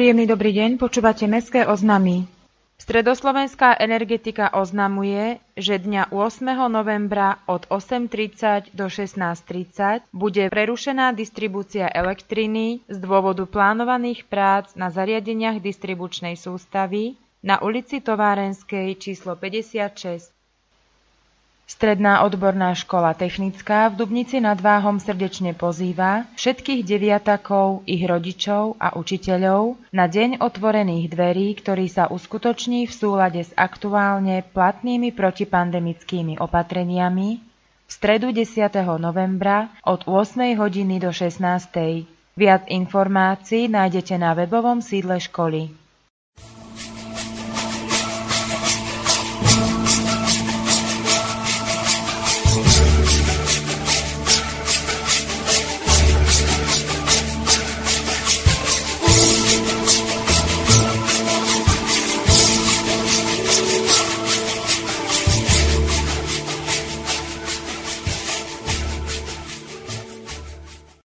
Príjemný dobrý deň, počúvate Mestské oznamy. Stredoslovenská energetika oznamuje, že dňa 8. novembra od 8:30 do 16:30 bude prerušená distribúcia elektriny z dôvodu plánovaných prác na zariadeniach distribučnej sústavy na ulici Továrenskej číslo 56. Stredná odborná škola technická v Dubnici nad Váhom srdečne pozýva všetkých deviatakov, ich rodičov a učiteľov na deň otvorených dverí, ktorý sa uskutoční v súlade s aktuálne platnými protipandemickými opatreniami v stredu 10. novembra od 8. hodiny do 16. Viac informácií nájdete na webovom sídle školy.